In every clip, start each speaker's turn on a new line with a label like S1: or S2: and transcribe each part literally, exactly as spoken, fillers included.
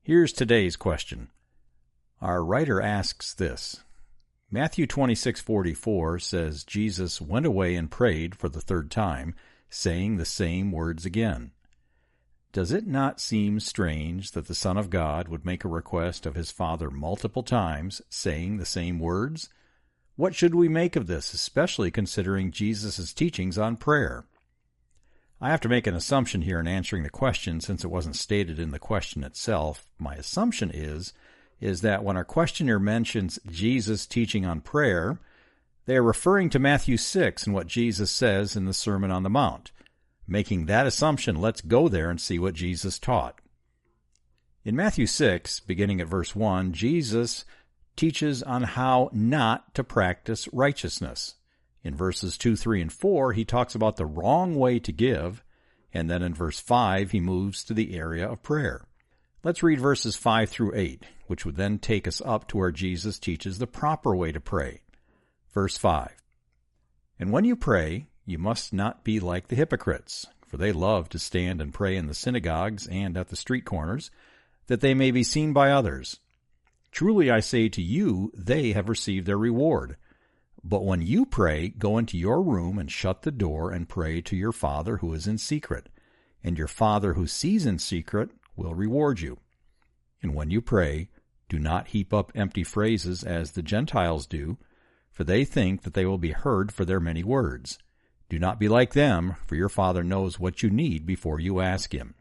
S1: Here's today's question. Our writer asks this. Matthew twenty-six forty-four says Jesus went away and prayed for the third time, saying the same words again. Does it not seem strange that the Son of God would make a request of his Father multiple times, saying the same words? What should we make of this, especially considering Jesus' teachings on prayer? I have to make an assumption here in answering the question since it wasn't stated in the question itself. My assumption is, is that when our questioner mentions Jesus' teaching on prayer, they are referring to Matthew six and what Jesus says in the Sermon on the Mount. Making that assumption, let's go there and see what Jesus taught. In Matthew six, beginning at verse one, Jesus teaches on how not to practice righteousness. In verses two, three, and four, he talks about the wrong way to give, and then in verse five, he moves to the area of prayer. Let's read verses five through eight, which would then take us up to where Jesus teaches the proper way to pray. Verse five, "And when you pray, you must not be like the hypocrites, for they love to stand and pray in the synagogues and at the street corners, that they may be seen by others. Truly I say to you, they have received their reward. But when you pray, go into your room and shut the door and pray to your Father who is in secret, and your Father who sees in secret will reward you. And when you pray, do not heap up empty phrases as the Gentiles do, for they think that they will be heard for their many words. Do not be like them, for your Father knows what you need before you ask Him."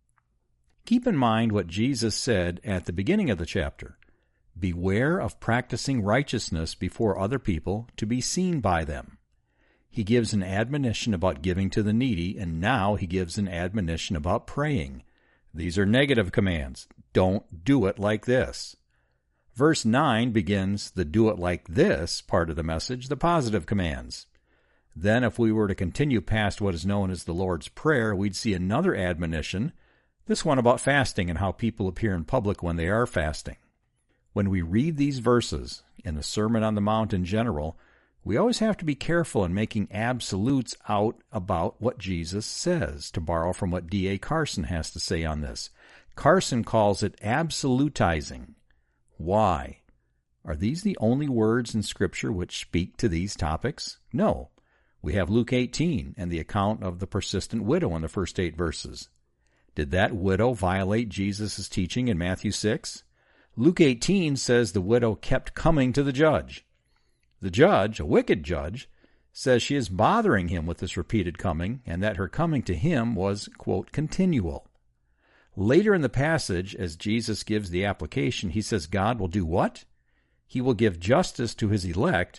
S1: Keep in mind what Jesus said at the beginning of the chapter. Beware of practicing righteousness before other people to be seen by them. He gives an admonition about giving to the needy, and now he gives an admonition about praying. These are negative commands. Don't do it like this. Verse nine begins the do it like this part of the message, the positive commands. Then if we were to continue past what is known as the Lord's Prayer, we'd see another admonition, this one about fasting and how people appear in public when they are fasting. When we read these verses, in the Sermon on the Mount in general, we always have to be careful in making absolutes out about what Jesus says, to borrow from what D A Carson has to say on this. Carson calls it absolutizing. Why? Are these the only words in Scripture which speak to these topics? No. We have Luke eighteen and the account of the persistent widow in the first eight verses. Did that widow violate Jesus' teaching in Matthew six? Luke eighteen says the widow kept coming to the judge. The judge, a wicked judge, says she is bothering him with this repeated coming and that her coming to him was, quote, continual. Later in the passage, as Jesus gives the application, he says God will do what? He will give justice to his elect,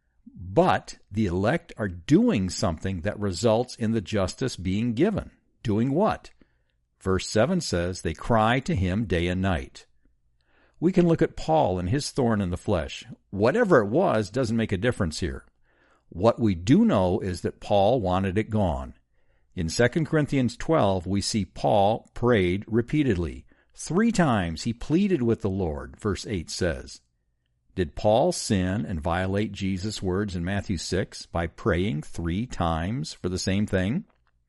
S1: but the elect are doing something that results in the justice being given. Doing what? Verse seven says, they cry to him day and night. We can look at Paul and his thorn in the flesh. Whatever it was doesn't make a difference here. What we do know is that Paul wanted it gone. In Second Corinthians twelve, we see Paul prayed repeatedly. Three times he pleaded with the Lord, verse eight says. Did Paul sin and violate Jesus' words in Matthew six by praying three times for the same thing?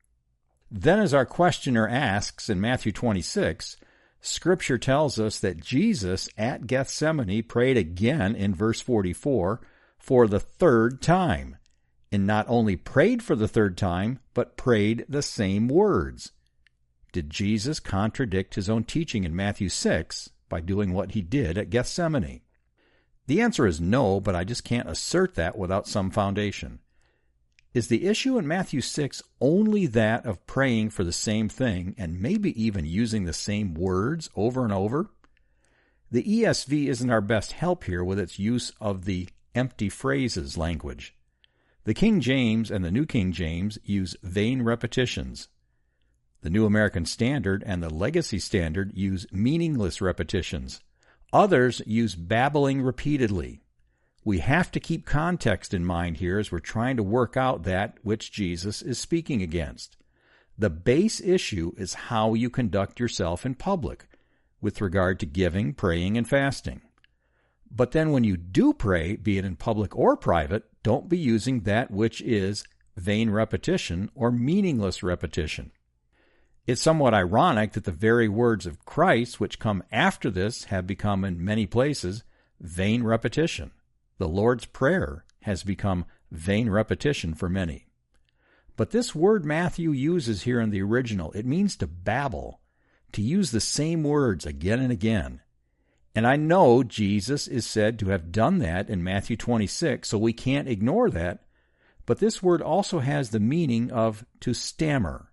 S1: Then as our questioner asks in Matthew twenty-six, Scripture tells us that Jesus at Gethsemane prayed again in verse forty-four for the third time, and not only prayed for the third time, but prayed the same words. Did Jesus contradict his own teaching in Matthew six by doing what he did at Gethsemane? The answer is no, but I just can't assert that without some foundation. Is the issue in Matthew six only that of praying for the same thing and maybe even using the same words over and over? The E S V isn't our best help here with its use of the empty phrases language. The King James and the New King James use vain repetitions. The New American Standard and the Legacy Standard use meaningless repetitions. Others use babbling repeatedly. We have to keep context in mind here as we're trying to work out that which Jesus is speaking against. The base issue is how you conduct yourself in public with regard to giving, praying, and fasting. But then when you do pray, be it in public or private, don't be using that which is vain repetition or meaningless repetition. It's somewhat ironic that the very words of Christ, which come after this, have become in many places vain repetition. The Lord's Prayer has become vain repetition for many. But this word Matthew uses here in the original, it means to babble, to use the same words again and again. And I know Jesus is said to have done that in Matthew twenty-six, so we can't ignore that. But this word also has the meaning of to stammer.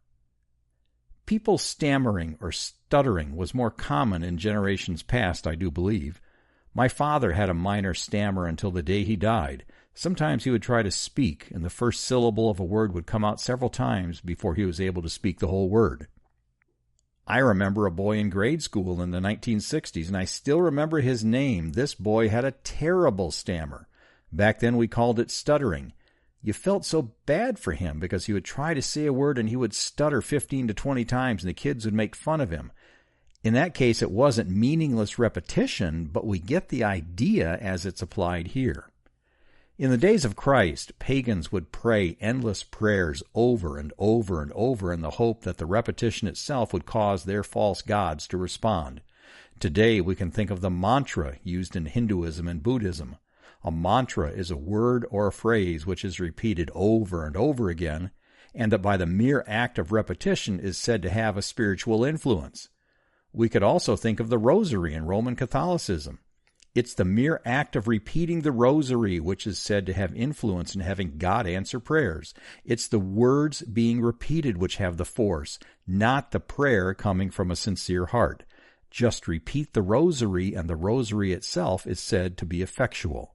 S1: People stammering or stuttering was more common in generations past, I do believe. My father had a minor stammer until the day he died. Sometimes he would try to speak, and the first syllable of a word would come out several times before he was able to speak the whole word. I remember a boy in grade school in the nineteen sixties, and I still remember his name. This boy had a terrible stammer. Back then we called it stuttering. You felt so bad for him because he would try to say a word and he would stutter fifteen to twenty times, and the kids would make fun of him. In that case, it wasn't meaningless repetition, but we get the idea as it's applied here. In the days of Christ, pagans would pray endless prayers over and over and over in the hope that the repetition itself would cause their false gods to respond. Today, we can think of the mantra used in Hinduism and Buddhism. A mantra is a word or a phrase which is repeated over and over again, and that by the mere act of repetition is said to have a spiritual influence. We could also think of the rosary in Roman Catholicism. It's the mere act of repeating the rosary which is said to have influence in having God answer prayers. It's the words being repeated which have the force, not the prayer coming from a sincere heart. Just repeat the rosary, and the rosary itself is said to be effectual.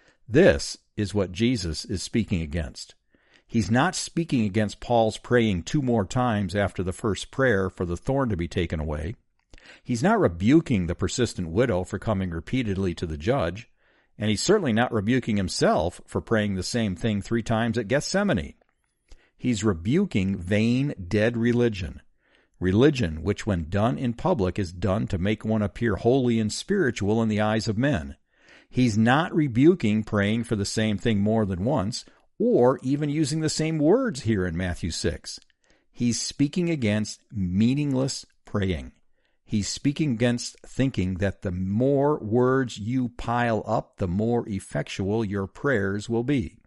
S1: This is what Jesus is speaking against. He's not speaking against Paul's praying two more times after the first prayer for the thorn to be taken away. He's not rebuking the persistent widow for coming repeatedly to the judge, and he's certainly not rebuking himself for praying the same thing three times at Gethsemane. He's rebuking vain, dead religion. Religion which, when done in public, is done to make one appear holy and spiritual in the eyes of men. He's not rebuking praying for the same thing more than once, or even using the same words here in Matthew six. He's speaking against meaningless praying. He's speaking against thinking that the more words you pile up, the more effectual your prayers will be.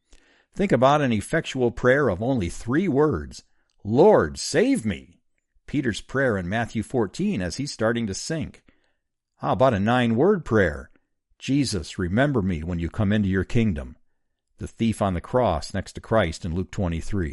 S1: Think about an effectual prayer of only three words. Lord, save me. Peter's prayer in Matthew fourteen as he's starting to sink. How about a nine-word prayer? Jesus, remember me when you come into your kingdom. The thief on the cross next to Christ in Luke twenty-three.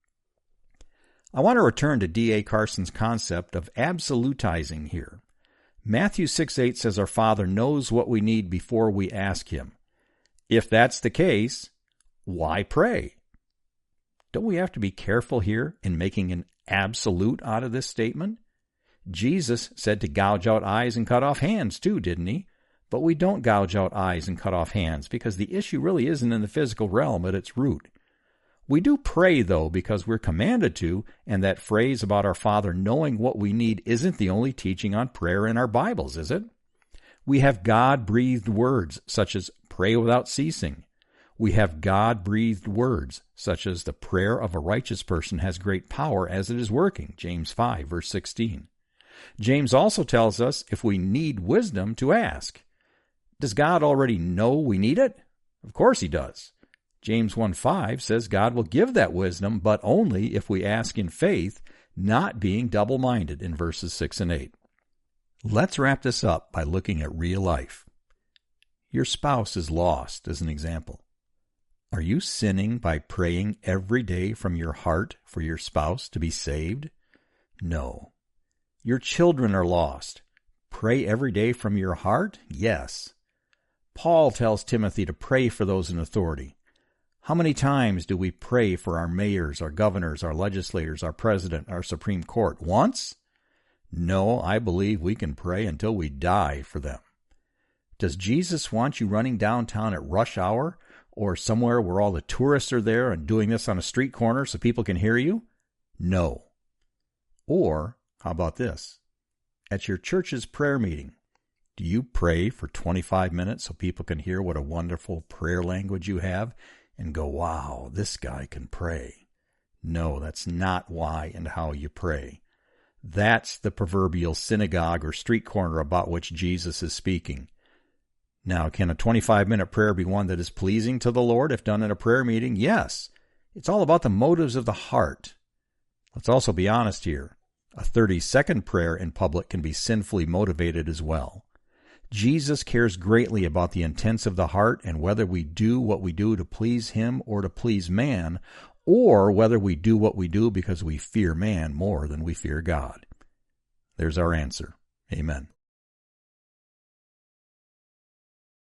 S1: I want to return to D A Carson's concept of absolutizing here. Matthew six eight says our Father knows what we need before we ask Him. If that's the case, why pray? Don't we have to be careful here in making an absolute out of this statement? Jesus said to gouge out eyes and cut off hands too, didn't He? But we don't gouge out eyes and cut off hands because the issue really isn't in the physical realm at its root. We do pray, though, because we're commanded to, and that phrase about our Father knowing what we need isn't the only teaching on prayer in our Bibles, is it? We have God-breathed words, such as pray without ceasing. We have God-breathed words, such as the prayer of a righteous person has great power as it is working, James five, verse sixteen. James also tells us if we need wisdom to ask. Does God already know we need it? Of course He does. James one five says God will give that wisdom, but only if we ask in faith, not being double-minded in verses six and eight. Let's wrap this up by looking at real life. Your spouse is lost, as an example. Are you sinning by praying every day from your heart for your spouse to be saved? No. Your children are lost. Pray every day from your heart? Yes. Paul tells Timothy to pray for those in authority. How many times do we pray for our mayors, our governors, our legislators, our president, our Supreme Court? Once? No, I believe we can pray until we die for them. Does Jesus want you running downtown at rush hour or somewhere where all the tourists are there and doing this on a street corner so people can hear you? No. Or, how about this? At your church's prayer meeting, do you pray for twenty-five minutes so people can hear what a wonderful prayer language you have and go, wow, this guy can pray? No, that's not why and how you pray. That's the proverbial synagogue or street corner about which Jesus is speaking. Now, can a twenty-five minute prayer be one that is pleasing to the Lord if done in a prayer meeting? Yes. It's all about the motives of the heart. Let's also be honest here. A thirty second prayer in public can be sinfully motivated as well. Jesus cares greatly about the intents of the heart and whether we do what we do to please Him or to please man, or whether we do what we do because we fear man more than we fear God. There's our answer. Amen.